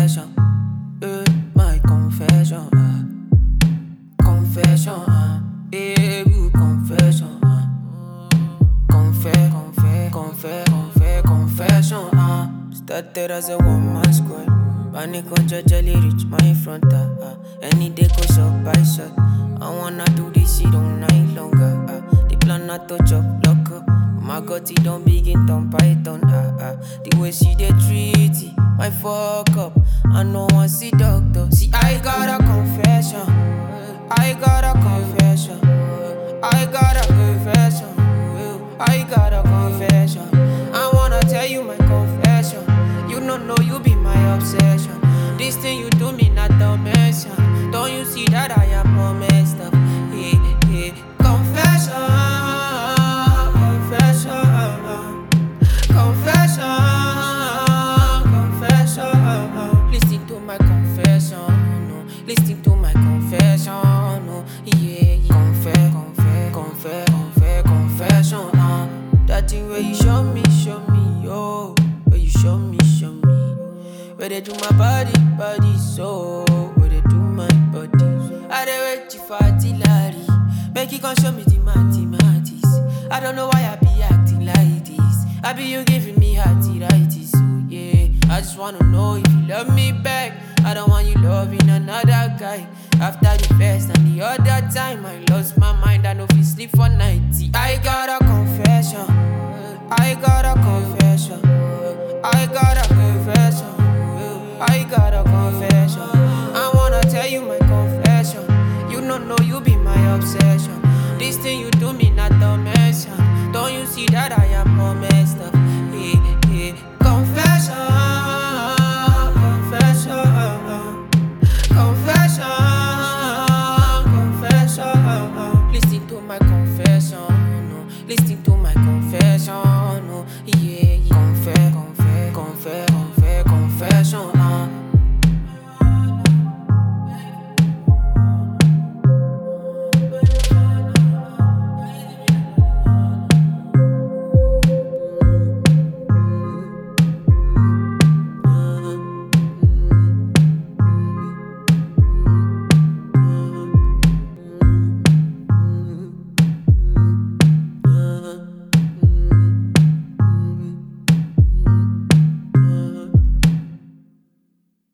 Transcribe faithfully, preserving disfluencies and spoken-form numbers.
confession. Uh, my confession. Uh, confession. Uh, yeah, good confession. Uh, confess, confess, confess, confess, confession. Uh, started as a one man squad. Panic on jelly reach my front. Uh, uh, any day go shot by shot. I wanna do this shit all night longer. Uh, the plan not to chop lock up. My gut it don't begin turn python. Uh, uh, the way she dey treat it, my fuck up. I know I see doctor. See I got a confession. I got a confession. I got a confession. I got a confession. I wanna tell you my confession. You don't know you be my obsession. This thing you do me not the mention. Don't you see that I am more messed up? Yeah, yeah. Confession, confession, confession, confession. Listen to my confession, no. Listen to my confession, no. Yeah, yeah. Confess, confess, confess, confess, confession. Uh. That thing where you show me, show me, yo. Where you show me, show me. Where they do my body, body, so where they do my body. I dey wait you for artillery. Make you come show me the mathematics. I don't know why I be acting like this. I be you giving me arthritis, so yeah. I just wanna know if you love me back. I don't want you loving another guy. After the first and the other time, I lost my mind. I know if you sleep for ninety. I got a confession. I got a confession. I got a confession. I got a confession.